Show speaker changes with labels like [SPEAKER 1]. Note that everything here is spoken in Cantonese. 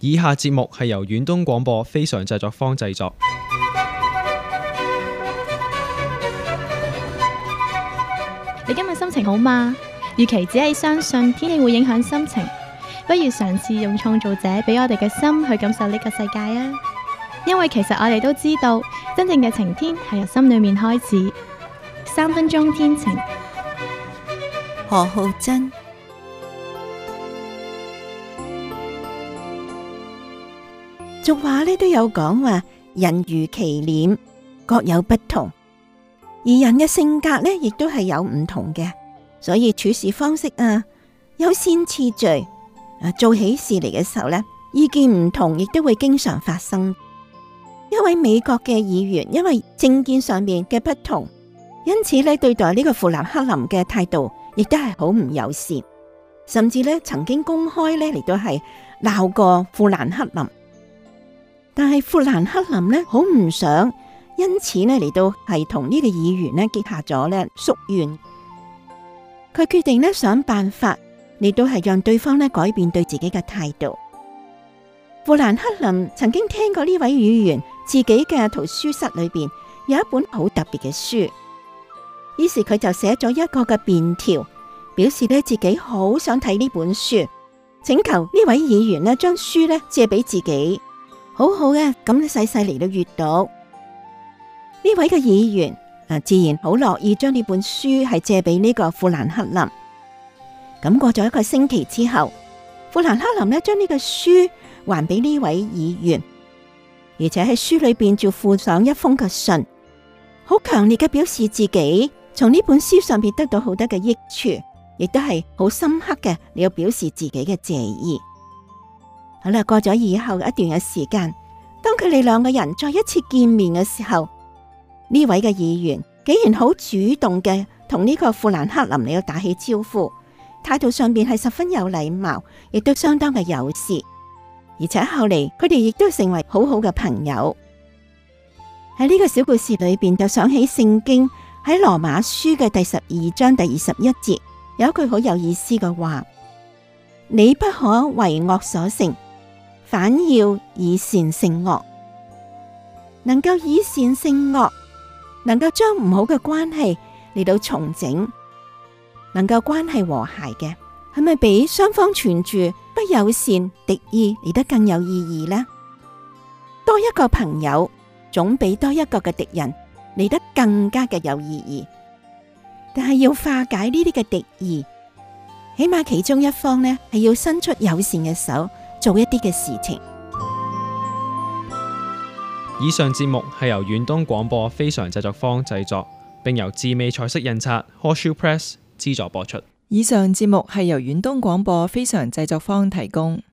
[SPEAKER 1] 以下節目係由遠東廣播非常製作坊製作。
[SPEAKER 2] 你今日心情好嗎？與其只係相信天氣會影響心情，不如嘗試用創造者俾我哋嘅心去感受呢個世界啊！因為其實我哋都知道，真正嘅晴天係由心裏面開始。3分鐘天晴，
[SPEAKER 3] 何浩珍。俗話呢都有講話，人如其臉，各有不同。而人嘅性格呢，亦都係有唔同嘅，所以處事方式優先次序做起事嚟嘅時候呢，意見唔同，亦都會經常發生。一位美國嘅議員因為政見上面嘅不同，因此呢對待呢個富蘭克林嘅態度，亦都係好唔友善，甚至呢曾經公開呢嚟到係鬧過富蘭克林。但係富蘭克林呢好唔想。因此呢嚟到係同呢個議員呢結下咗呢宿怨，佢決定呢想辦法嚟到係讓對方呢改變對自己嘅態度。富蘭克林曾經聽過呢位議員自己嘅圖書室裏邊有一本好特別嘅書，於是佢就寫咗一個嘅便條，表示呢自己好想睇呢本書，請求呢位議員呢將書呢借俾自己，好好嘅咁細細嚟到閱讀。呢位嘅議員自然好樂意將呢本書係借俾呢個富蘭克林。咁過咗1個星期之後，富蘭克林呢將呢個書還俾呢位議員，而且喺書裏邊就附上一封嘅信，好強烈嘅表示自己從呢本書上邊得到好多嘅益處，亦都係好深刻嘅你要表示自己嘅謝意。好啦，過咗以後一段嘅時間，當佢哋2個人再一次見面嘅時候，呢位嘅議員竟然好主動嘅同呢個富蘭克林嚟到打起招呼，態度上邊係十分有禮貌，亦都相當嘅友善，而且後嚟佢哋亦都成為好好嘅朋友。喺呢個小故事裏邊就想起聖經喺羅馬書嘅第12章第21節有一句好有意思嘅話：你不可為惡所勝，反要以善勝惡。能夠以善勝惡，能夠將唔好嘅關係嚟到重整，能夠關係和諧嘅，係咪比雙方存住不友善敵意嚟得更有意義呢？多一個朋友，總比多一個嘅敵人嚟得更加嘅有意義。但係要化解呢啲嘅敵意，起碼其中一方呢係要伸出友善嘅手，做一啲嘅事情。
[SPEAKER 1] 以上節目係由遠東廣播非常製作坊製作，並由智美彩色印刷 Horseshoe Press 資助播出。
[SPEAKER 4] 以上節目係由遠東廣播非常製作坊提供。